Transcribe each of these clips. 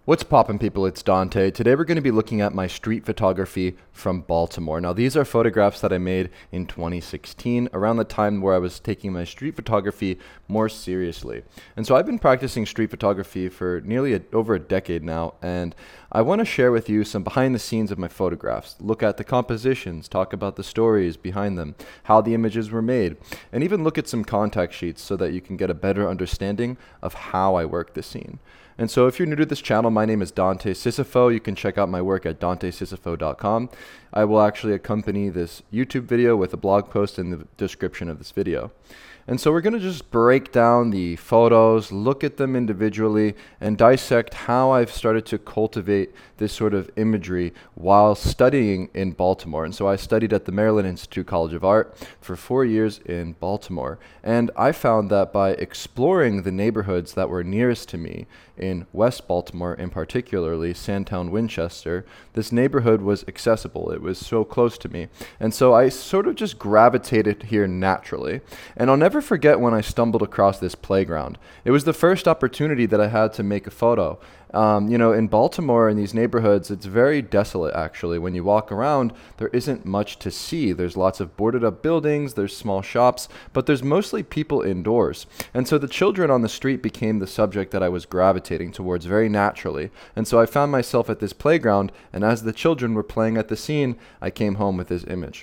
What's poppin', people? It's Dante. Today we're going to be looking at my street photography from Baltimore. Now, these are photographs that I made in 2016, around the time where I was taking my street photography more seriously. And so I've been practicing street photography for nearly over a decade now, and I want to share with you some behind the scenes of my photographs, look at the compositions, talk about the stories behind them, how the images were made, and even look at some contact sheets so that you can get a better understanding of how I work the scene. And so if you're new to this channel, my name is Dante Sissifo. You can check out my work at dantesissifo.com. I will actually accompany this YouTube video with a blog post in the description of this video. And so we're going to just break down the photos, look at them individually, and dissect how I've started to cultivate this sort of imagery while studying in Baltimore. And so I studied at the Maryland Institute College of Art for 4 years in Baltimore. And I found that by exploring the neighborhoods that were nearest to me in West Baltimore, in particularly Sandtown, Winchester, this neighborhood was accessible. It was so close to me. And so I sort of just gravitated here naturally. And I'll never forget when I stumbled across this playground. It was the first opportunity that I had to make a photo. In Baltimore, in these neighborhoods, it's very desolate, actually. When you walk around, there isn't much to see. There's lots of boarded up buildings, there's small shops, but there's mostly people indoors. And so the children on the street became the subject that I was gravitating towards very naturally. And so I found myself at this playground, and as the children were playing at the scene, I came home with this image.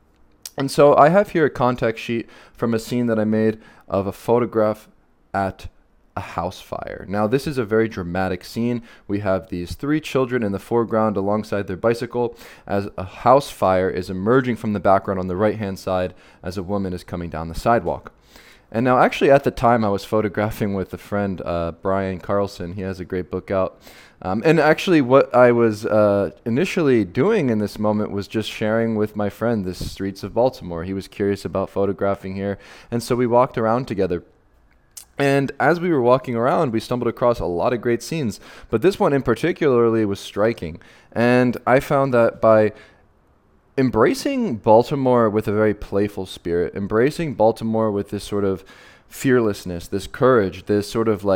And so I have here a contact sheet from a scene that I made of a photograph at a house fire. Now, this is a very dramatic scene. We have these 3 children in the foreground alongside their bicycle as a house fire is emerging from the background on the right-hand side as a woman is coming down the sidewalk. And now, actually, at the time, I was photographing with a friend, Brian Carlson. He has a great book out. And actually, what I was initially doing in this moment was just sharing with my friend the streets of Baltimore. He was curious about photographing here, and so we walked around together. And as we were walking around, we stumbled across a lot of great scenes, but this one in particularly was striking. And I found that by embracing Baltimore with a very playful spirit, embracing Baltimore with this sort of fearlessness, this courage, this sort of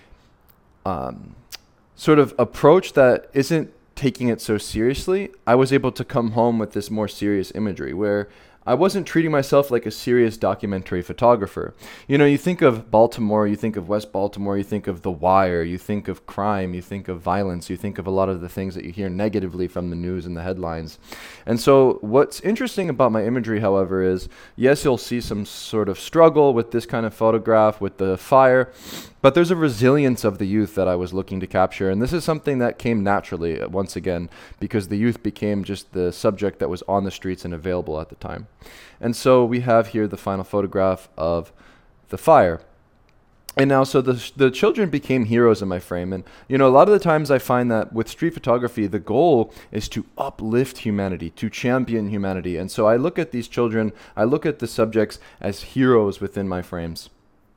approach that isn't taking it so seriously, I was able to come home with this more serious imagery where I wasn't treating myself like a serious documentary photographer. You know, you think of Baltimore, you think of West Baltimore, you think of The Wire, you think of crime, you think of violence, you think of a lot of the things that you hear negatively from the news and the headlines. And so what's interesting about my imagery, however, is yes, you'll see some sort of struggle with this kind of photograph, with the fire, but there's a resilience of the youth that I was looking to capture. And this is something that came naturally, once again, because the youth became just the subject that was on the streets and available at the time. And so we have here the final photograph of the fire. And now, so the children became heroes in my frame. And, you know, a lot of the times I find that with street photography, the goal is to uplift humanity, to champion humanity. And so I look at these children, I look at the subjects as heroes within my frames.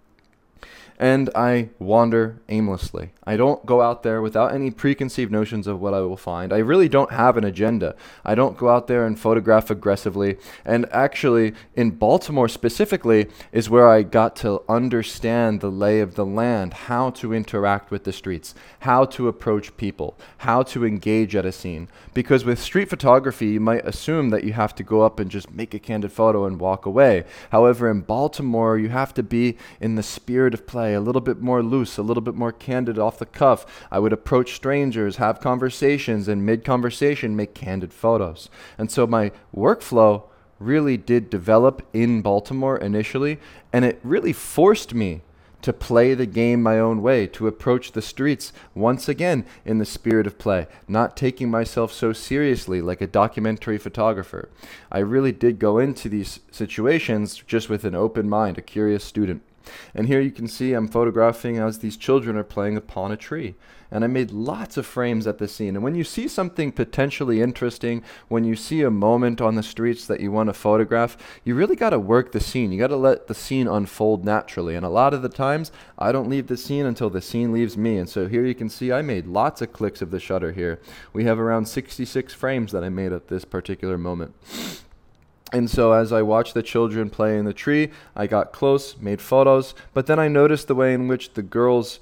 And I wander aimlessly. I don't go out there without any preconceived notions of what I will find. I really don't have an agenda. I don't go out there and photograph aggressively. And actually, in Baltimore specifically, is where I got to understand the lay of the land, how to interact with the streets, how to approach people, how to engage at a scene. Because with street photography, you might assume that you have to go up and just make a candid photo and walk away. However, in Baltimore, you have to be in the spirit of play, a little bit more loose, a little bit more candid off the cuff. I would approach strangers, have conversations, and mid-conversation make candid photos. And so my workflow really did develop in Baltimore initially, and it really forced me to play the game my own way, to approach the streets once again in the spirit of play, not taking myself so seriously like a documentary photographer. I really did go into these situations just with an open mind, a curious student. And here you can see I'm photographing as these children are playing upon a tree. And I made lots of frames at the scene. And when you see something potentially interesting, when you see a moment on the streets that you want to photograph, you really got to work the scene. You got to let the scene unfold naturally. And a lot of the times, I don't leave the scene until the scene leaves me. And so here you can see I made lots of clicks of the shutter here. We have around 66 frames that I made at this particular moment. And so as I watched the children play in the tree, I got close, made photos, but then I noticed the way in which the girls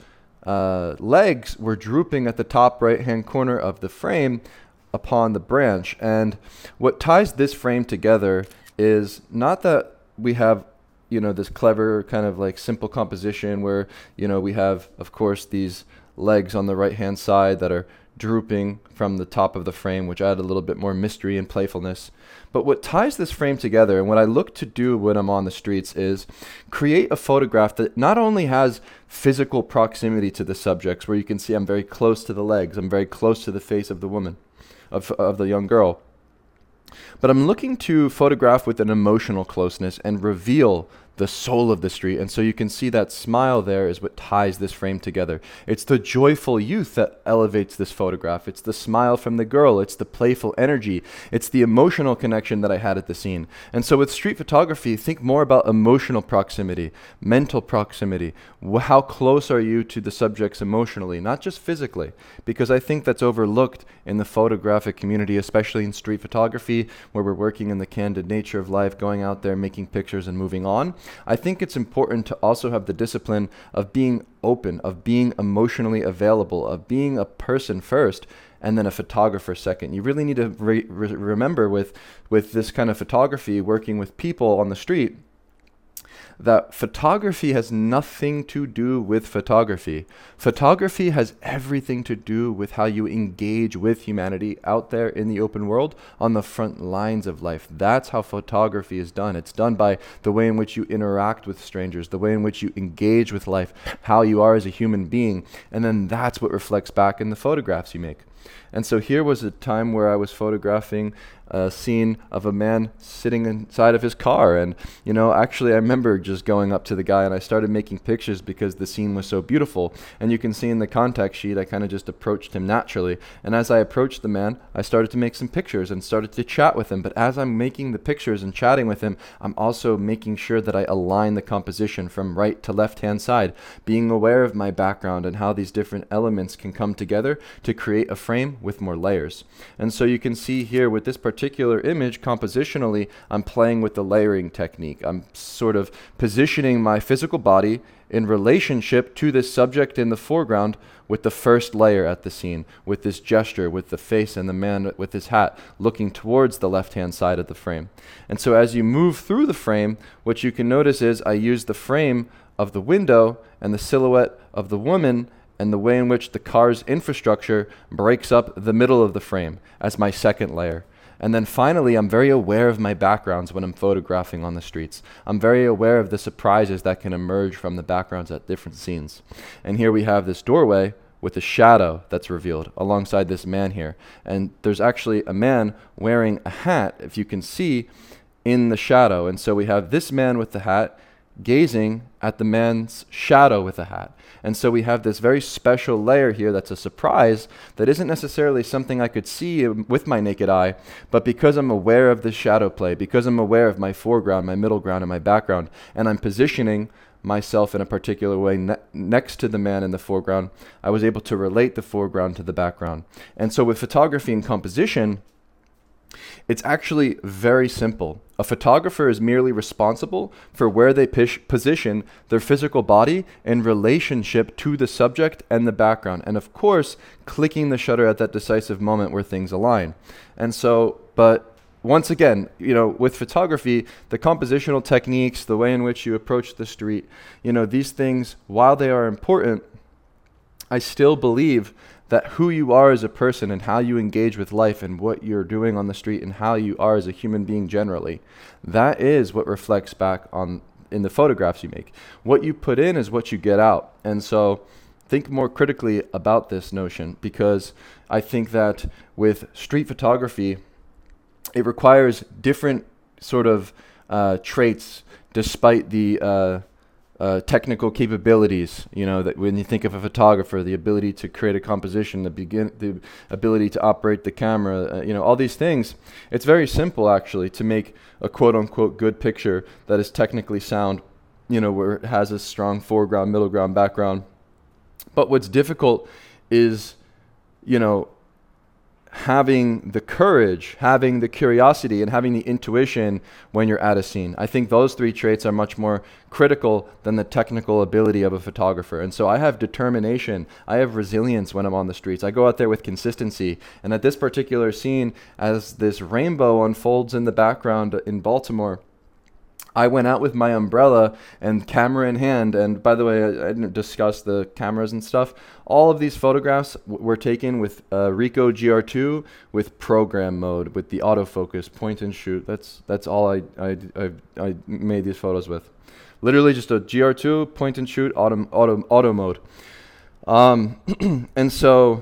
legs were drooping at the top right-hand corner of the frame upon the branch. And what ties this frame together is not that we have, this clever kind of like simple composition where, we have, of course, these legs on the right-hand side that are drooping from the top of the frame, which add a little bit more mystery and playfulness. But what ties this frame together, and what I look to do when I'm on the streets, is create a photograph that not only has physical proximity to the subjects, where you can see I'm very close to the legs, I'm very close to the face of the woman, of the young girl, but I'm looking to photograph with an emotional closeness and reveal the soul of the street. And so you can see that smile there is what ties this frame together. It's the joyful youth that elevates this photograph. It's the smile from the girl. It's the playful energy. It's the emotional connection that I had at the scene. And so with street photography, think more about emotional proximity, mental proximity. How close are you to the subjects emotionally, not just physically? Because I think that's overlooked in the photographic community, especially in street photography, where we're working in the candid nature of life, going out there, making pictures and moving on. I think it's important to also have the discipline of being open, of being emotionally available, of being a person first and then a photographer second. You really need to remember with this kind of photography, working with people on the street, that photography has nothing to do with photography. Photography has everything to do with how you engage with humanity out there in the open world on the front lines of life. That's how photography is done. It's done by the way in which you interact with strangers, the way in which you engage with life, how you are as a human being, and then that's what reflects back in the photographs you make. And so here was a time where I was photographing a scene of a man sitting inside of his car. And, actually I remember just going up to the guy and I started making pictures because the scene was so beautiful. And you can see in the contact sheet, I kind of just approached him naturally. And as I approached the man, I started to make some pictures and started to chat with him. But as I'm making the pictures and chatting with him, I'm also making sure that I align the composition from right to left-hand side, being aware of my background and how these different elements can come together to create a frame with more layers. And so you can see here with this particular image, compositionally, I'm playing with the layering technique. I'm sort of positioning my physical body in relationship to this subject in the foreground with the first layer at the scene, with this gesture, with the face and the man with his hat looking towards the left-hand side of the frame. And so as you move through the frame, what you can notice is I use the frame of the window and the silhouette of the woman and the way in which the car's infrastructure breaks up the middle of the frame as my second layer. And then finally, I'm very aware of my backgrounds when I'm photographing on the streets. I'm very aware of the surprises that can emerge from the backgrounds at different scenes. And here we have this doorway with a shadow that's revealed alongside this man here. And there's actually a man wearing a hat, if you can see, in the shadow. And so we have this man with the hat gazing at the man's shadow with a hat. And so we have this very special layer here that's a surprise that isn't necessarily something I could see with my naked eye, but because I'm aware of the shadow play, because I'm aware of my foreground, my middle ground, and my background, and I'm positioning myself in a particular way next to the man in the foreground, I was able to relate the foreground to the background. And so with photography and composition, it's actually very simple. A photographer is merely responsible for where they position their physical body in relationship to the subject and the background. And of course, clicking the shutter at that decisive moment where things align. And so, but once again, with photography, the compositional techniques, the way in which you approach the street, these things, while they are important, I still believe that who you are as a person and how you engage with life and what you're doing on the street and how you are as a human being generally, that is what reflects back in the photographs you make. What you put in is what you get out. And so think more critically about this notion, because I think that with street photography, it requires different sort of traits despite the technical capabilities, that when you think of a photographer, the ability to create a composition, the ability to operate the camera, all these things. It's very simple actually to make a quote unquote good picture that is technically sound, where it has a strong foreground, middle ground, background. But what's difficult is, having the courage, having the curiosity, and having the intuition when you're at a scene. I think those three traits are much more critical than the technical ability of a photographer. And so I have determination, I have resilience when I'm on the streets. I go out there with consistency. And at this particular scene, as this rainbow unfolds in the background in Baltimore, I went out with my umbrella and camera in hand. And by the way, I didn't discuss the cameras and stuff. All of these photographs were taken with Ricoh GR2 with program mode, with the autofocus, point and shoot. That's all I made these photos with. Literally just a GR2, point and shoot, auto mode. And so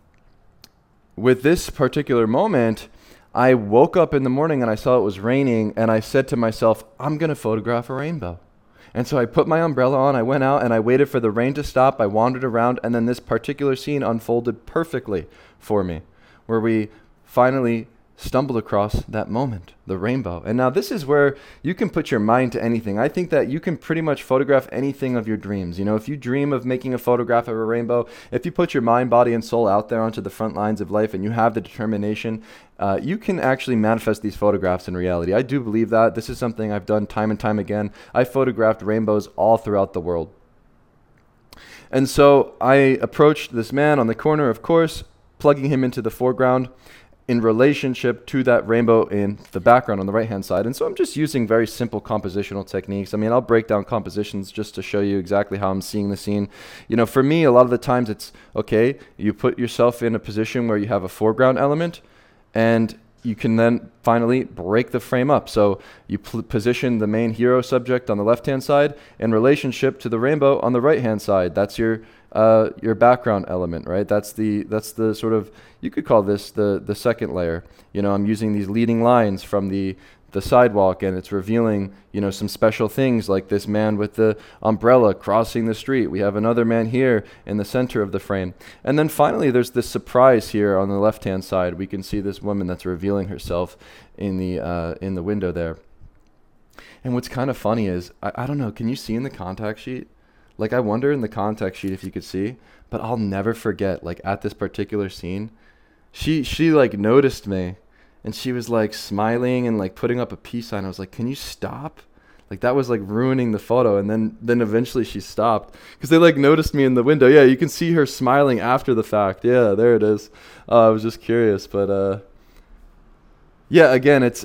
with this particular moment, I woke up in the morning and I saw it was raining, and I said to myself, I'm going to photograph a rainbow. And so I put my umbrella on, I went out and I waited for the rain to stop, I wandered around, and then this particular scene unfolded perfectly for me, where we finally stumbled across that moment, the rainbow. And now this is where you can put your mind to anything. I think that you can pretty much photograph anything of your dreams. You know, if you dream of making a photograph of a rainbow, if you put your mind, body, and soul out there onto the front lines of life and you have the determination, you can actually manifest these photographs in reality. I do believe that. This is something I've done time and time again. I photographed rainbows all throughout the world. And so I approached this man on the corner, of course, plugging him into the foreground in relationship to that rainbow in the background on the right-hand side. And so I'm just using very simple compositional techniques. I mean, I'll break down compositions just to show you exactly how I'm seeing the scene. You know, for me, a lot of the times it's, okay, you put yourself in a position where you have a foreground element, and you can then finally break the frame up. So you position the main hero subject on the left-hand side in relationship to the rainbow on the right-hand side. That's your background element, right? That's the sort of, you could call this the second layer. You know, I'm using these leading lines from the sidewalk, and it's revealing, you know, some special things like this man with the umbrella crossing the street. We have another man here in the center of the frame. And then finally, there's this surprise here on the left-hand side. We can see this woman that's revealing herself in the window there. And what's kind of funny is, I don't know, can you see in the contact sheet? Like, I wonder in the contact sheet if you could see, but I'll never forget, like, at this particular scene, she like noticed me, and she was like smiling and like putting up a peace sign. I was like, can you stop? Like, that was like ruining the photo. And then eventually she stopped because they like noticed me in the window. Yeah, you can see her smiling after the fact. Yeah, there it is. I was just curious, but yeah, again, it's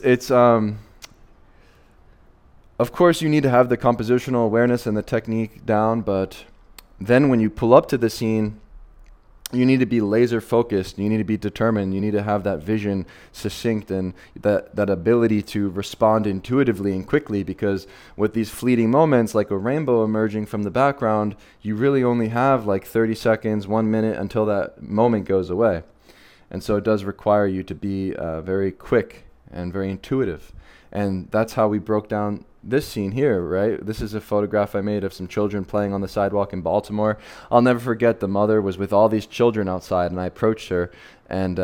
of course you need to have the compositional awareness and the technique down, but then when you pull up to the scene, you need to be laser focused, you need to be determined, you need to have that vision succinct and that ability to respond intuitively and quickly, because with these fleeting moments like a rainbow emerging from the background, you really only have like 30 seconds, 1 minute until that moment goes away. And so it does require you to be very quick and very intuitive. And that's how we broke down this scene here, right? This is a photograph I made of some children playing on the sidewalk in Baltimore. I'll never forget, the mother was with all these children outside, and I approached her, and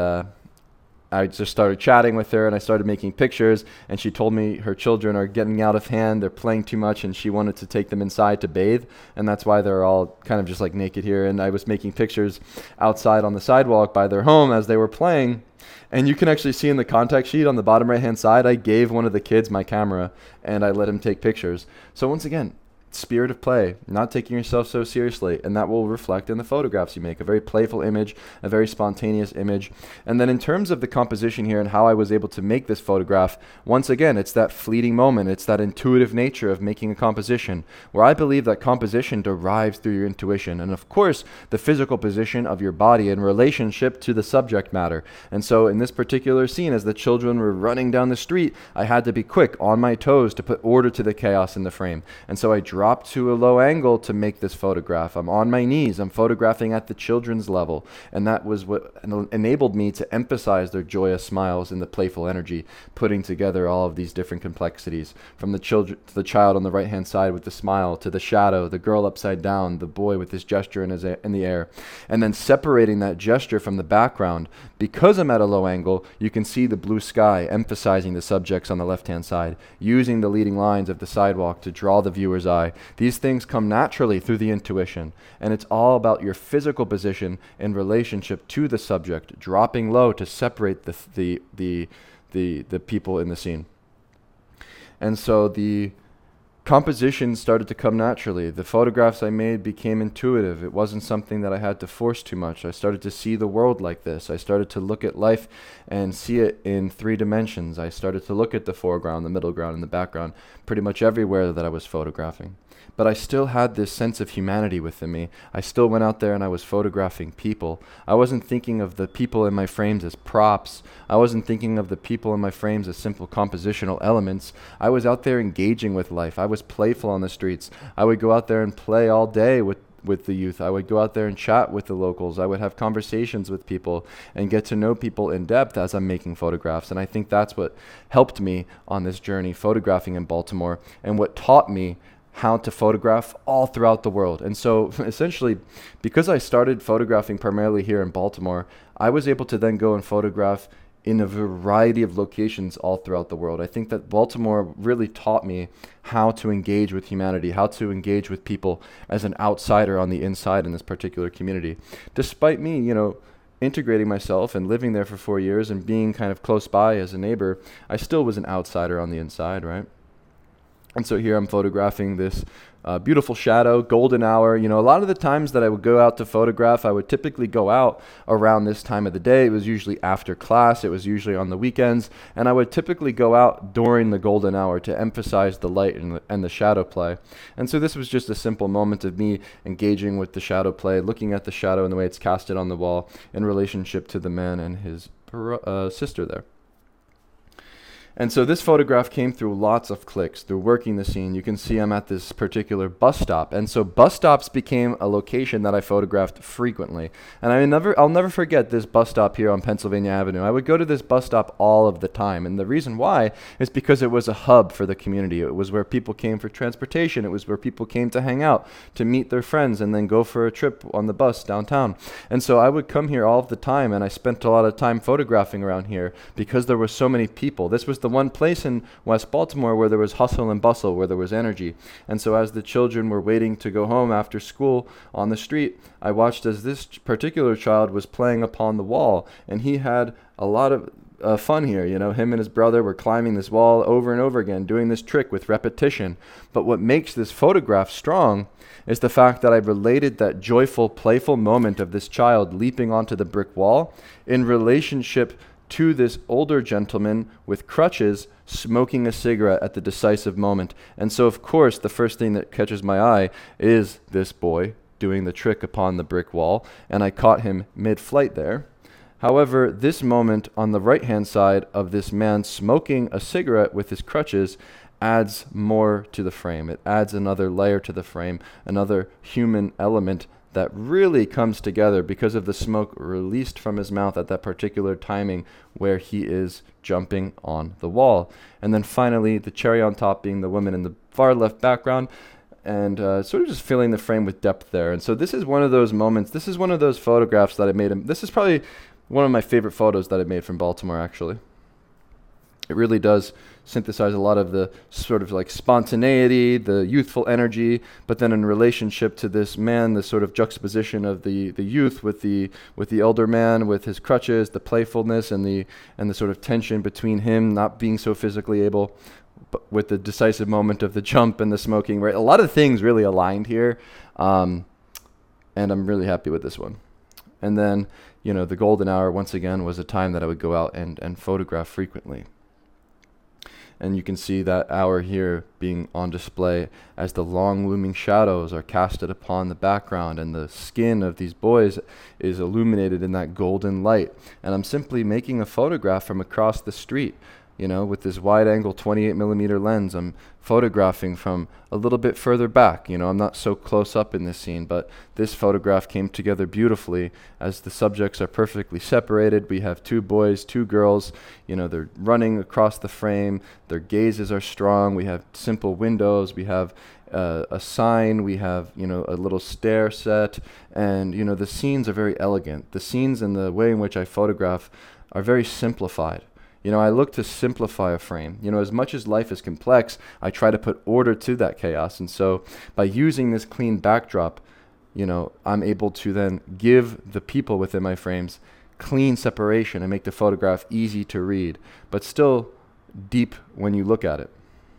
I just started chatting with her, and I started making pictures, and she told me her children are getting out of hand, they're playing too much, and she wanted to take them inside to bathe, and that's why they're all kind of just like naked here. And I was making pictures outside on the sidewalk by their home as they were playing. And you can actually see in the contact sheet on the bottom right-hand side, I gave one of the kids my camera, and I let him take pictures. So once again, spirit of play, not taking yourself so seriously, and that will reflect in the photographs you make. A very playful image, a very spontaneous image. And then in terms of the composition here and how I was able to make this photograph, once again, it's that fleeting moment, it's that intuitive nature of making a composition, where I believe that composition derives through your intuition, and of course, the physical position of your body in relationship to the subject matter. And so in this particular scene, as the children were running down the street, I had to be quick, on my toes, to put order to the chaos in the frame. And so I dropped to a low angle to make this photograph. I'm on my knees. I'm photographing at the children's level. And that was what enabled me to emphasize their joyous smiles and the playful energy, putting together all of these different complexities, from the children to the child on the right-hand side with the smile, to the shadow, the girl upside down, the boy with his gesture in the air, and then separating that gesture from the background. Because I'm at a low angle, you can see the blue sky, emphasizing the subjects on the left-hand side, using the leading lines of the sidewalk to draw the viewer's eye. eye. These things come naturally through the intuition, and it's all about your physical position in relationship to the subject, dropping low to separate the people in the scene. And so the composition started to come naturally. The photographs I made became intuitive. It wasn't something that I had to force too much. I started to see the world like this. I started to look at life and see it in 3 dimensions. I started to look at the foreground, the middle ground, and the background pretty much everywhere that I was photographing. But I still had this sense of humanity within me. I still went out there and I was photographing people. I wasn't thinking of the people in my frames as props. I wasn't thinking of the people in my frames as simple compositional elements. I was out there engaging with life. I was playful on the streets. I would go out there and play all day with the youth. I would go out there and chat with the locals. I would have conversations with people and get to know people in depth as I'm making photographs. And I think that's what helped me on this journey, photographing in Baltimore, and what taught me how to photograph all throughout the world. And so essentially, because I started photographing primarily here in Baltimore, I was able to then go and photograph in a variety of locations all throughout the world. I think that Baltimore really taught me how to engage with humanity, how to engage with people as an outsider on the inside in this particular community. Despite me, integrating myself and living there for 4 years and being kind of close by as a neighbor, I still was an outsider on the inside, right? And so here I'm photographing this beautiful shadow, golden hour. A lot of the times that I would go out to photograph, I would typically go out around this time of the day. It was usually after class. It was usually on the weekends. And I would typically go out during the golden hour to emphasize the light and the shadow play. And so this was just a simple moment of me engaging with the shadow play, looking at the shadow and the way it's casted on the wall in relationship to the man and his sister there. And so this photograph came through lots of clicks, through working the scene. You can see I'm at this particular bus stop. And so bus stops became a location that I photographed frequently. And I'll never forget this bus stop here on Pennsylvania Avenue. I would go to this bus stop all of the time. And the reason why is because it was a hub for the community. It was where people came for transportation. It was where people came to hang out, to meet their friends, and then go for a trip on the bus downtown. And so I would come here all of the time, and I spent a lot of time photographing around here because there were so many people. This was the one place in West Baltimore where there was hustle and bustle, where there was energy. And so as the children were waiting to go home after school on the street, I watched as this particular child was playing upon the wall, and he had a lot of fun here. Him and his brother were climbing this wall over and over again, doing this trick with repetition. But what makes this photograph strong is the fact that I related that joyful, playful moment of this child leaping onto the brick wall in relationship to this older gentleman with crutches smoking a cigarette at the decisive moment. And so, of course, the first thing that catches my eye is this boy doing the trick upon the brick wall, and I caught him mid-flight there. However, this moment on the right-hand side of this man smoking a cigarette with his crutches adds more to the frame. It adds another layer to the frame, another human element that really comes together because of the smoke released from his mouth at that particular timing where he is jumping on the wall. And then finally, the cherry on top being the woman in the far left background, and sort of just filling the frame with depth there. And so this is one of those moments. This is one of those photographs that I made. This is probably one of my favorite photos that I made from Baltimore, actually. It really does synthesize a lot of the sort of like spontaneity, the youthful energy, but then in relationship to this man, the sort of juxtaposition of the youth with the elder man with his crutches, the playfulness and the sort of tension between him not being so physically able, but with the decisive moment of the jump and the smoking. Right, a lot of things really aligned here, and I'm really happy with this one. And then the golden hour once again was a time that I would go out and photograph frequently. And you can see that hour here being on display as the long looming shadows are casted upon the background and the skin of these boys is illuminated in that golden light. And I'm simply making a photograph from across the street. With this wide angle 28 millimeter lens, I'm photographing from a little bit further back. I'm not so close up in this scene, but this photograph came together beautifully as the subjects are perfectly separated. We have 2 boys, 2 girls, they're running across the frame. Their gazes are strong. We have simple windows. We have a sign. We have, a little stair set. And, the scenes are very elegant. The scenes and the way in which I photograph are very simplified. I look to simplify a frame. As much as life is complex, I try to put order to that chaos. And so by using this clean backdrop, I'm able to then give the people within my frames clean separation and make the photograph easy to read, but still deep when you look at it.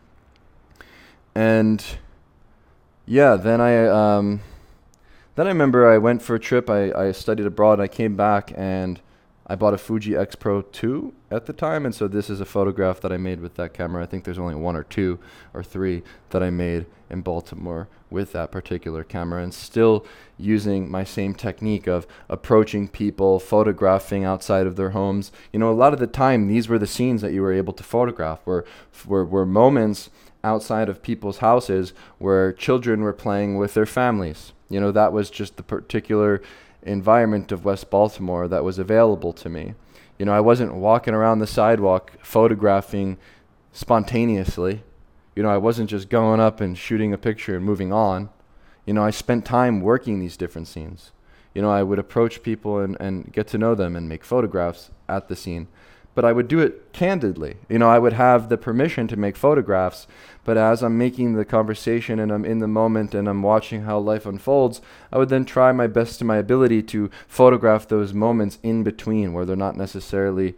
And yeah, then I remember I went for a trip. I studied abroad. I came back and I bought a Fuji X Pro 2 at the time, and so this is a photograph that I made with that camera. I think there's only 1 or 2 or 3 that I made in Baltimore with that particular camera, and still using my same technique of approaching people, photographing outside of their homes. A lot of the time, these were the scenes that you were able to photograph, were moments outside of people's houses where children were playing with their families. That was just the particular environment of West Baltimore that was available to me. I wasn't walking around the sidewalk photographing spontaneously. I wasn't just going up and shooting a picture and moving on. I spent time working these different scenes. I would approach people and get to know them and make photographs at the scene. But I would do it candidly. I would have the permission to make photographs, but as I'm making the conversation and I'm in the moment and I'm watching how life unfolds, I would then try my best to my ability to photograph those moments in between where they're not necessarily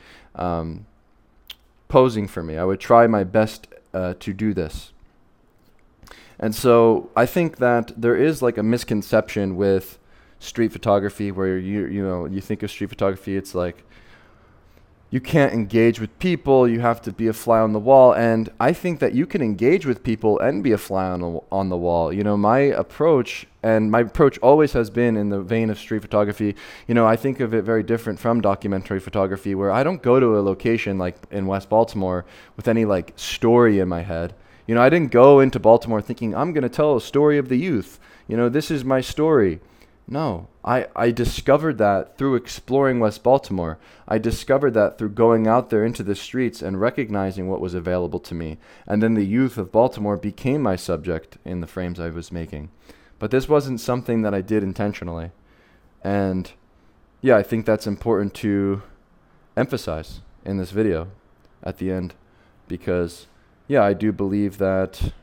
posing for me. I would try my best to do this. And so I think that there is like a misconception with street photography where you think of street photography, it's like, you can't engage with people, you have to be a fly on the wall. And I think that you can engage with people and be a fly on the wall. My approach always has been in the vein of street photography. I think of it very different from documentary photography, where I don't go to a location like in West Baltimore with any like story in my head. I didn't go into Baltimore thinking I'm going to tell a story of the youth. This is my story. No, I discovered that through exploring West Baltimore. I discovered that through going out there into the streets and recognizing what was available to me. And then the youth of Baltimore became my subject in the frames I was making. But this wasn't something that I did intentionally. And yeah, I think that's important to emphasize in this video at the end, because yeah, I do believe that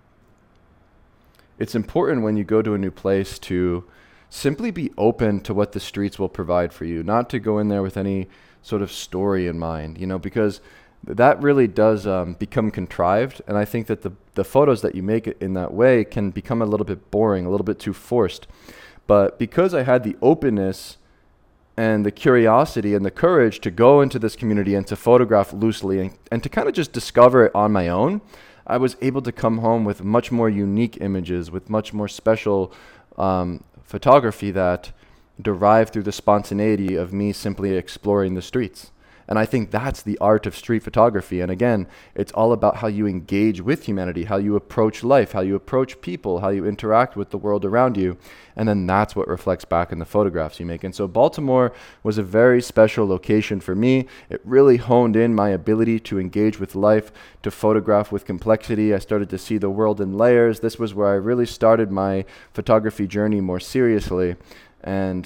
it's important when you go to a new place to simply be open to what the streets will provide for you, not to go in there with any sort of story in mind, because that really does become contrived. And I think that the photos that you make in that way can become a little bit boring, a little bit too forced. But because I had the openness and the curiosity and the courage to go into this community and to photograph loosely and to kind of just discover it on my own, I was able to come home with much more unique images, with much more special photography that derived through the spontaneity of me simply exploring the streets. And I think that's the art of street photography. And again, it's all about how you engage with humanity, how you approach life, how you approach people, how you interact with the world around you. And then that's what reflects back in the photographs you make. And so Baltimore was a very special location for me. It really honed in my ability to engage with life, to photograph with complexity. I started to see the world in layers. This was where I really started my photography journey more seriously. And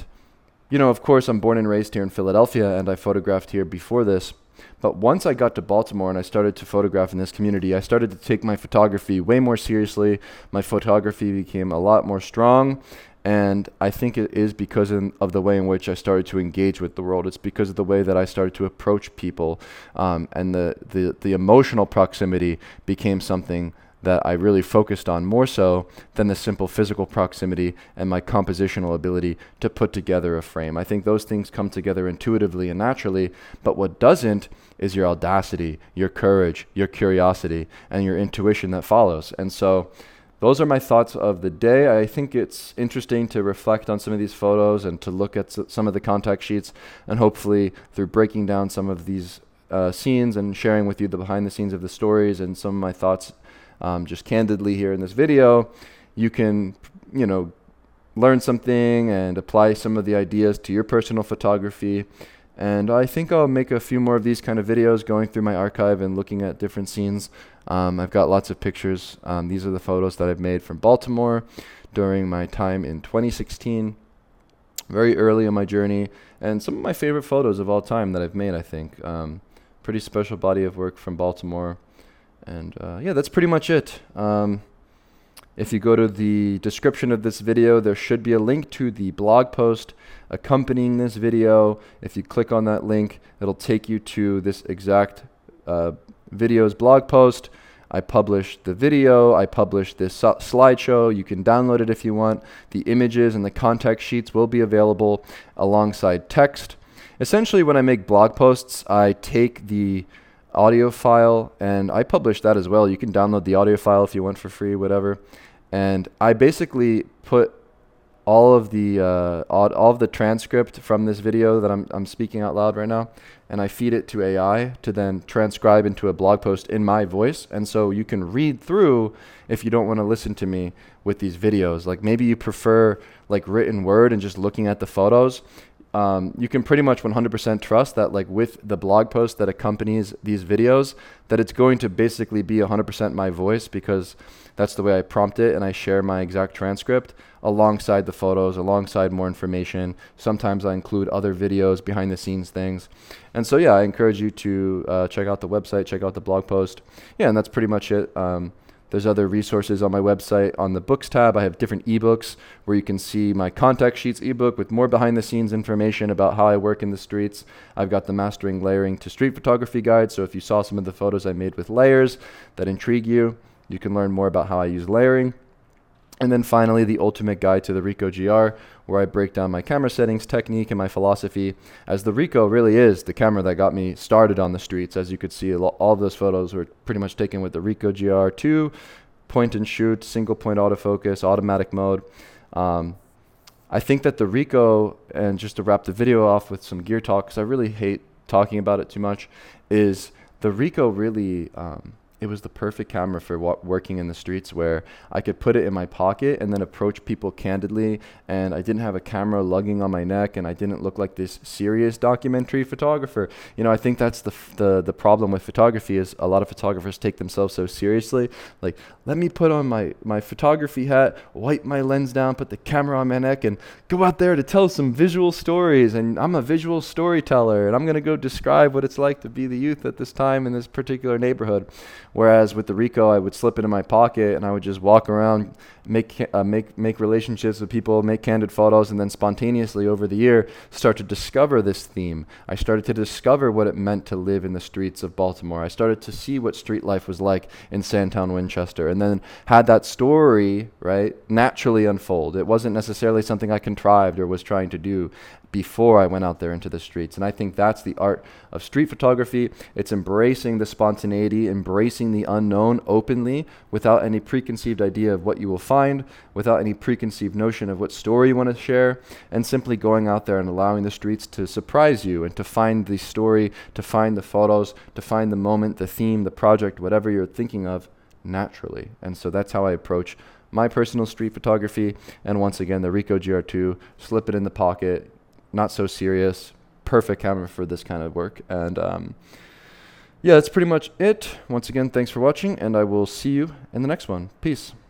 of course, I'm born and raised here in Philadelphia, and I photographed here before this. But once I got to Baltimore and I started to photograph in this community, I started to take my photography way more seriously. My photography became a lot more strong, and I think it is because of the way in which I started to engage with the world. It's because of the way that I started to approach people, and the emotional proximity became something that I really focused on more so than the simple physical proximity and my compositional ability to put together a frame. I think those things come together intuitively and naturally, but what doesn't is your audacity, your courage, your curiosity, and your intuition that follows. And so those are my thoughts of the day. I think it's interesting to reflect on some of these photos and to look at some of the contact sheets, and hopefully through breaking down some of these scenes and sharing with you the behind the scenes of the stories and some of my thoughts just candidly here in this video, you can, learn something and apply some of the ideas to your personal photography. And I think I'll make a few more of these kind of videos going through my archive and looking at different scenes. I've got lots of pictures. These are the photos that I've made from Baltimore during my time in 2016, very early in my journey, and some of my favorite photos of all time that I've made, I think. Pretty special body of work from Baltimore. And yeah, that's pretty much it. If you go to the description of this video, there should be a link to the blog post accompanying this video. If you click on that link, it'll take you to this exact video's blog post. I published the video, I published this slideshow. You can download it if you want. The images and the contact sheets will be available alongside text. Essentially, when I make blog posts, I take the audio file and I publish that as well. You can download the audio file if you want for free, whatever. And I basically put all of the transcript from this video that I'm speaking out loud right now, and I feed it to AI to then transcribe into a blog post in my voice. And so you can read through if you don't want to listen to me with these videos. Like maybe you prefer like written word and just looking at the photos. You can pretty much 100% trust that like with the blog post that accompanies these videos, that it's going to basically be 100% my voice, because that's the way I prompt it, and I share my exact transcript alongside the photos, alongside more information. Sometimes I include other videos, behind the scenes things. And so yeah, I encourage you to check out the website, check out the blog post. Yeah, and that's pretty much it. There's other resources on my website. On the books tab, I have different ebooks where you can see my contact sheets ebook with more behind the scenes information about how I work in the streets. I've got the Mastering Layering to Street Photography guide. So if you saw some of the photos I made with layers that intrigue you, you can learn more about how I use layering. And then finally, the ultimate guide to the Ricoh GR, where I break down my camera settings, technique, and my philosophy, as the Ricoh really is the camera that got me started on the streets. As you could see, all of those photos were pretty much taken with the Ricoh GR2, point and shoot, single point autofocus, automatic mode. I think that the Ricoh, and just to wrap the video off with some gear talk, because I really hate talking about it too much, is the Ricoh really... it was the perfect camera for working in the streets, where I could put it in my pocket and then approach people candidly, and I didn't have a camera lugging on my neck, and I didn't look like this serious documentary photographer. You know, I think that's the problem with photography, is a lot of photographers take themselves so seriously. Like, let me put on my photography hat, wipe my lens down, put the camera on my neck, and go out there to tell some visual stories. And I'm a visual storyteller, and I'm going to go describe what it's like to be the youth at this time in this particular neighborhood. Whereas with the Ricoh, I would slip it in my pocket and I would just walk around, make relationships with people, make candid photos, and then spontaneously over the year start to discover this theme. I started to discover what it meant to live in the streets of Baltimore. I started to see what street life was like in Sandtown, Winchester, and then had that story, right, naturally unfold. It wasn't necessarily something I contrived or was trying to do before I went out there into the streets. And I think that's the art of street photography. It's embracing the spontaneity, embracing the unknown openly, without any preconceived idea of what you will find, without any preconceived notion of what story you want to share, and simply going out there and allowing the streets to surprise you and to find the story, to find the photos, to find the moment, the theme, the project, whatever you're thinking of naturally. And so that's how I approach my personal street photography. And once again, the Ricoh GR2, slip it in the pocket, not so serious, perfect camera for this kind of work. And yeah, that's pretty much it. Once again, thanks for watching, and I will see you in the next one. Peace.